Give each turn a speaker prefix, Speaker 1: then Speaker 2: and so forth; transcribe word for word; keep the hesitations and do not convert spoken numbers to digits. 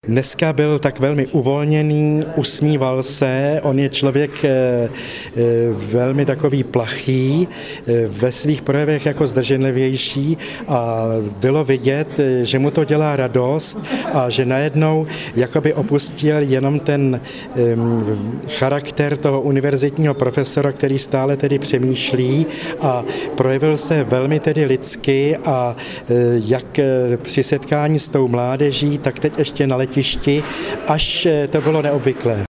Speaker 1: Dneska byl tak velmi uvolněný, usmíval se, on je člověk velmi takový plachý, ve svých projevech jako zdrženlivější a bylo vidět, že mu to dělá radost a že najednou jakoby opustil jenom ten charakter toho univerzitního profesora, který stále tedy přemýšlí a projevil se velmi tedy lidsky a jak při setkání s tou mládeží, tak teď ještě na letišti, až to bylo neobvyklé.